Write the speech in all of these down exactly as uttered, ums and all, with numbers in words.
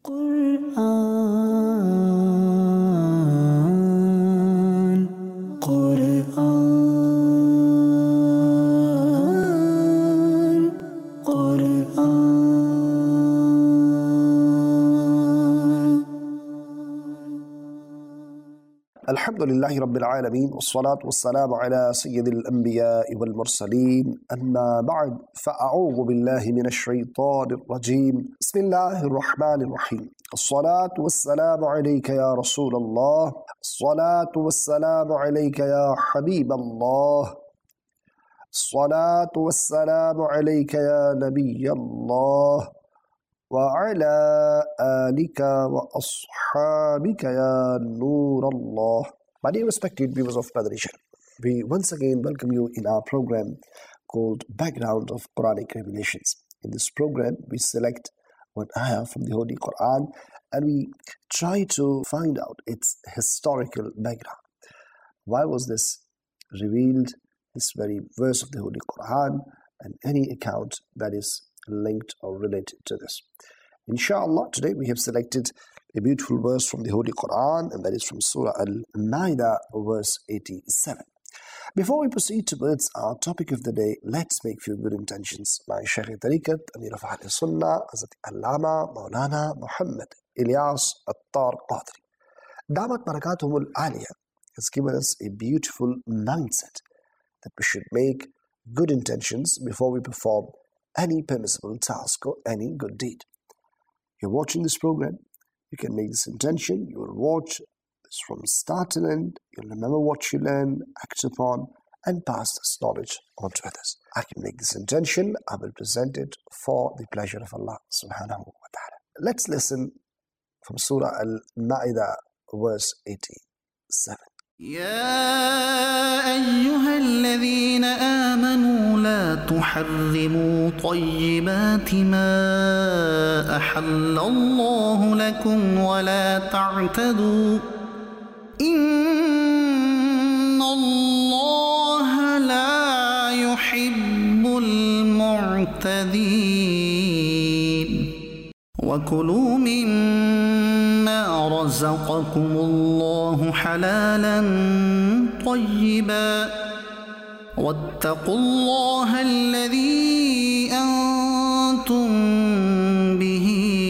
Quran, Quran, Quran. Alhamdulillahi Rabbil Alameen, wassalatu wassalamu ala sayyidil anbiya'i wal mursaleen, amma ba'd, fa'a'udhu billahi minash shaytanir rajeem. Bismillahir rahmanir rahim. As-salatu wassalamu alayka ya Rasulallah. As-salatu wassalamu alayka ya Habiballah. As-salatu wassalamu alayka ya Nabiyallah. وعلى آلك وأصحابك يا نور الله. My dear respected viewers of Madani, we once again welcome you in our program called Background of Quranic Revelations. In this program, we select one ayah from the Holy Quran and we try to find out its historical background. Why was this revealed, this very verse of the Holy Quran, and any account that is linked or related to this. Inshallah, today we have selected a beautiful verse from the Holy Quran, and that is from Surah Al-Ma'idah, verse eighty-seven. Before we proceed towards our topic of the day, let's make few good intentions. My Shaykh Tariqat, Amir of Ahl Sunnah, Hazrat Allama, Maulana Muhammad Ilyas Attar Qadri. Damat Barakatuhumul Aliyah has given us a beautiful mindset that we should make good intentions before we perform any permissible task or any good deed. You're watching this program, you can make this intention, you will watch this from start to end, you'll remember what you learn, act upon, and pass this knowledge on to others. I can make this intention, I will present it for the pleasure of Allah subhanahu wa ta'ala. Let's listen from Surah Al-Ma'idah, verse eighty-seven. يا أيها الذين آمنوا لا تحرموا طيبات ما أحل الله لكم ولا تعتدوا إن الله لا يحب المعتدين وكلوا مما رزقكم الله حلالا طيبا واتقوا الله الذي أنتم به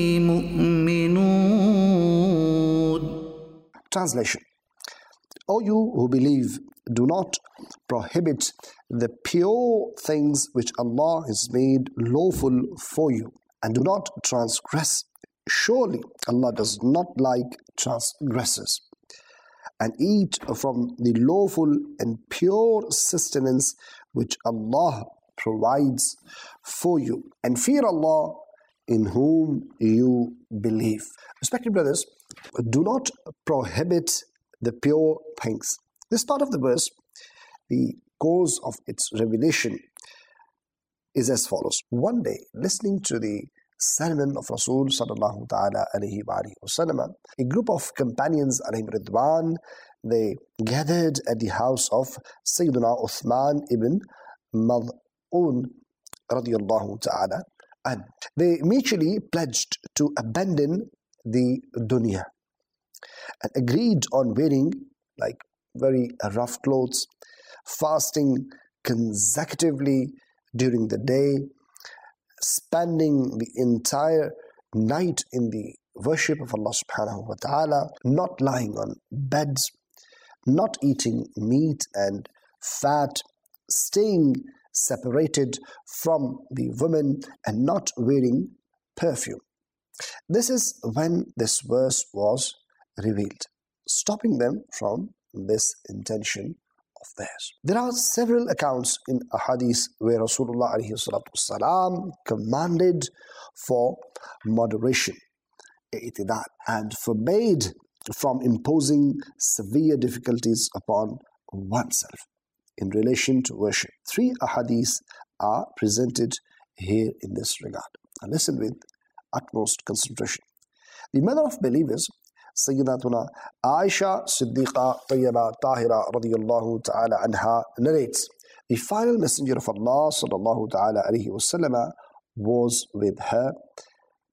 مؤمنون. Translation. O you who believe, do not prohibit the pure things which Allah has made lawful for you, and do not transgress. Surely Allah does not like transgressors. And eat from the lawful and pure sustenance which Allah provides for you, and fear Allah in whom you believe. Respected brothers, do not prohibit the pure things. This part of the verse, the cause of its revelation is as follows. One day, listening to the sermon of Rasul sallallahu ta'ala alayhi wa alihi wa sallam, a group of companions alayhim ridwan, they gathered at the house of Sayyidina Uthman ibn Mad'un radiyallahu ta'ala, and they mutually pledged to abandon the dunya and agreed on wearing like very rough clothes, fasting consecutively during the day, spending the entire night in the worship of Allah subhanahu wa ta'ala, not lying on beds, not eating meat and fat, staying separated from the women, and not wearing perfume. This is when this verse was revealed, stopping them from this intention of theirs. There are several accounts in a hadith where Rasulullah alayhi salatu wasalam commanded for moderation, i'tidal, and forbade from imposing severe difficulties upon oneself in relation to worship. Three ahadith are presented here in this regard. Now listen with utmost concentration. The mother of believers, Sayyidatuna Aisha Siddiqa Tayyaba Tahira radiyallahu ta'ala anha, narrates, the final messenger of Allah sallallahu ta'ala alayhi wa sallam was with her,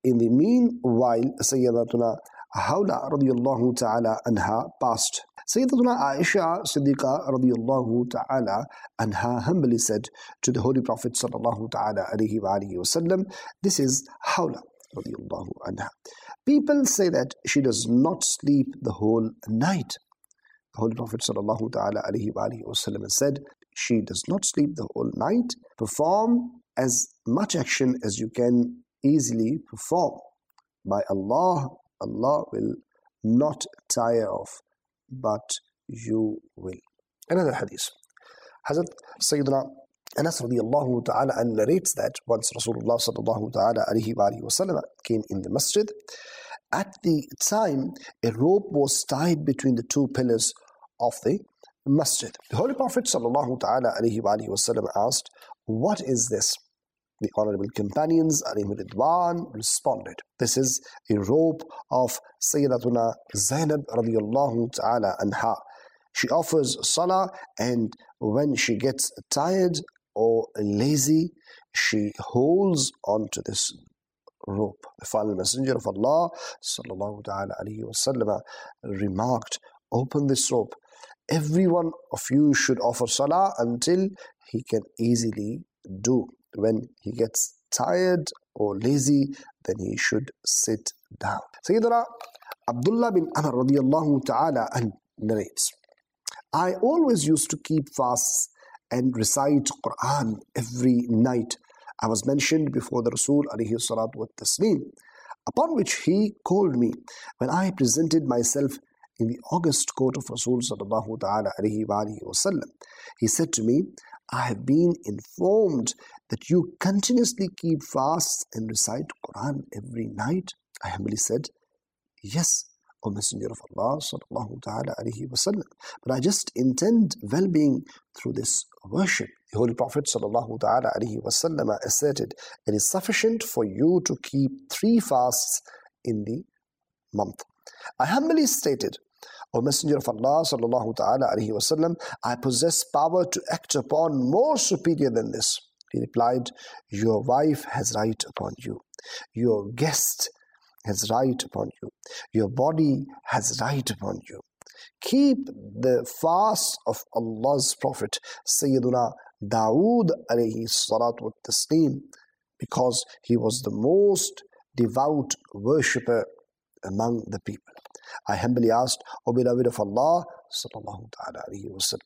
In the meanwhile, Sayyidatuna Hawla radiyallahu ta'ala anha passed. Sayyidatuna Aisha Siddiqa radiyallahu ta'ala anha humbly said to the Holy Prophet sallallahu ta'ala alayhi wa alihi wasallam, this is Hawla radiyallahu anha. People say that she does not sleep the whole night. The Holy Prophet sallallahu ta'ala alayhi wa alihi wasallam said, she does not sleep the whole night. Perform as much action as you can easily perform. By Allah, Allah will not tire of, but you will. Another hadith. Hazrat Sayyidina Anas radiyallahu ta'ala and narrates that once Rasulullah sallallahu ta'ala alayhi wa alihi wasallam came in the masjid. At the time, a rope was tied between the two pillars of the masjid. The Holy Prophet sallallahu ta'ala alayhi wa alihi wasallam asked, what is this? The honorable companions alayhi ridwan responded, this is a rope of Sayyidatuna Zainab radiyallahu ta'ala anha. She offers salah, and when she gets tired or lazy, she holds on to this rope. The final messenger of Allah sallallahu ta'ala alayhi wasallam remarked, open this rope. Every one of you should offer salah until he can easily do. When he gets tired or lazy, then he should sit down. Sayyidina Abdullah bin Amr radiyallahu ta'ala and narrates, I always used to keep fasts and recite Quran every night. I was mentioned before the Rasul alayhi salatu wa taslim, upon which he called me. When I presented myself in the august court of Rasul sallallahu ta'ala alayhi wa alihi wasallam, he said to me, I have been informed that you continuously keep fasts and recite Quran every night. I humbly said, yes, O Messenger of Allah sallallahu ta'ala alayhi wasallam, but I just intend well-being through this worship. The Holy Prophet sallallahu ta'ala alayhi wasallam asserted, it is sufficient for you to keep three fasts in the month. I humbly stated, O Messenger of Allah sallallahu ta'ala alayhi wasallam, I possess power to act upon more superior than this. He replied, your wife has right upon you. Your guest has right upon you. Your body has right upon you. Keep the fast of Allah's Prophet Sayyiduna Dawood alayhi salatu wa taslim, because he was the most devout worshipper among the people. I humbly asked, O beloved of Allah sallallahu ta'ala alayhi wa sallam,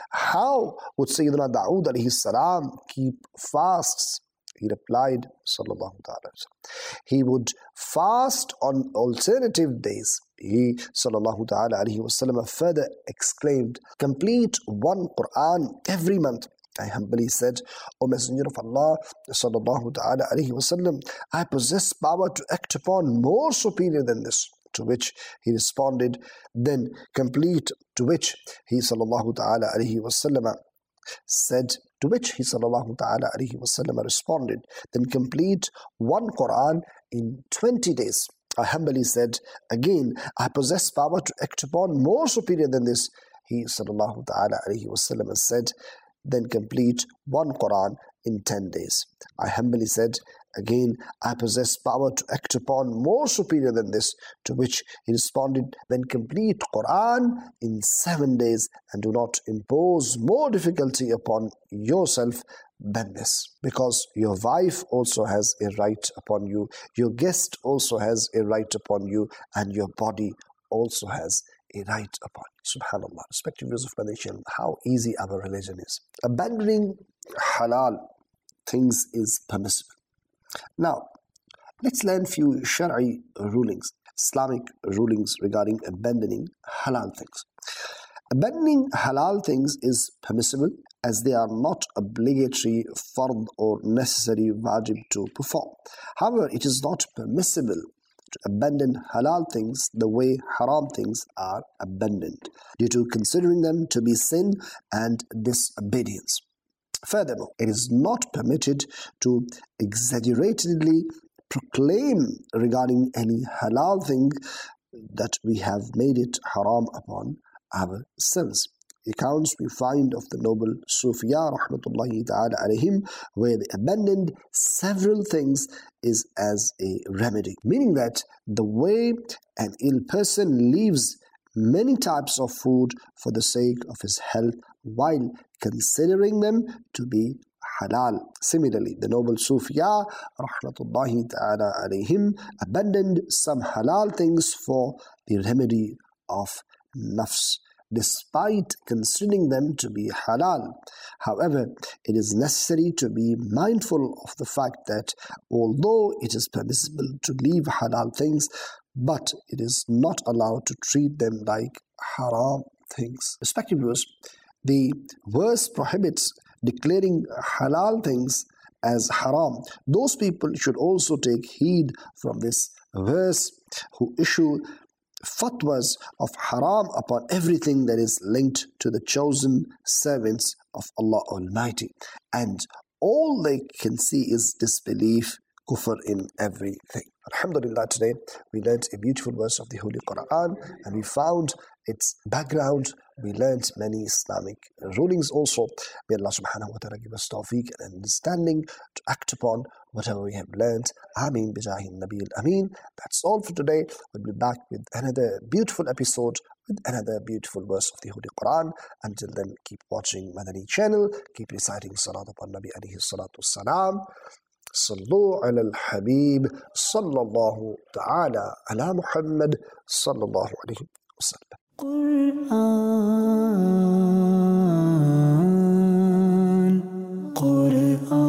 how would Sayyidina Dawood alayhi salam keep fasts? He replied, sallallahu ta'ala, he would fast on alternative days. He, sallallahu ta'ala alayhi wa sallam, further exclaimed, complete one Quran every month. I humbly said, O Messenger of Allah sallallahu ta'ala alayhi wa sallam, I possess power to act upon more superior than this. To which he responded, then complete. To which he sallallahu ta'ala alayhi wa sallam said, to which he sallallahu ta'ala alayhi wa sallam responded, then complete one Quran in twenty days. I humbly said, again, I possess power to act upon more superior than this. He sallallahu ta'ala alayhi wa sallam said, then complete one Quran in ten days. I humbly said, again, I possess power to act upon more superior than this. To which he responded, then complete Quran in seven days, and do not impose more difficulty upon yourself than this. Because your wife also has a right upon you, your guest also has a right upon you, and your body also has a right upon you. Subhanallah. Respective viewers of my nation, how easy our religion is. Abandoning halal things is permissible. Now, let's learn few Shari'i rulings, Islamic rulings regarding abandoning halal things. Abandoning halal things is permissible as they are not obligatory, fard or necessary wajib to perform. However, it is not permissible to abandon halal things the way haram things are abandoned, due to considering them to be sin and disobedience. Furthermore, it is not permitted to exaggeratedly proclaim regarding any halal thing that we have made it haram upon ourselves. accounts we find of the noble Sufiya rahmatullahi ta'ala alayhim, where they abandoned several things is as a remedy. Meaning that the way an ill person leaves many types of food for the sake of his health while considering them to be halal. Similarly, the noble Sufiya rahmatullahi ta'ala alayhim abandoned some halal things for the remedy of nafs, despite considering them to be halal. However, it is necessary to be mindful of the fact that although it is permissible to leave halal things, but it is not allowed to treat them like haram things. Respected viewers, the verse prohibits declaring halal things as haram. Those people should also take heed from this verse who issue fatwas of haram upon everything that is linked to the chosen servants of Allah Almighty. And all they can see is disbelief, kufr in everything. Alhamdulillah, today we learned a beautiful verse of the Holy Quran and we found its background. We learned many Islamic rulings also. May Allah subhanahu wa ta'ala give us tawfiq and understanding to act upon whatever we have learned. Ameen bijahin Nabil Ameen. That's all for today. We'll be back with another beautiful episode with another beautiful verse of the Holy Quran. Until then, keep watching Madani channel. Keep reciting salat upon Nabi alayhi salatu salam. Sallu ala al-Habib sallallahu ta'ala ala Muhammad sallallahu alayhi wa sallam. Quran, Quran.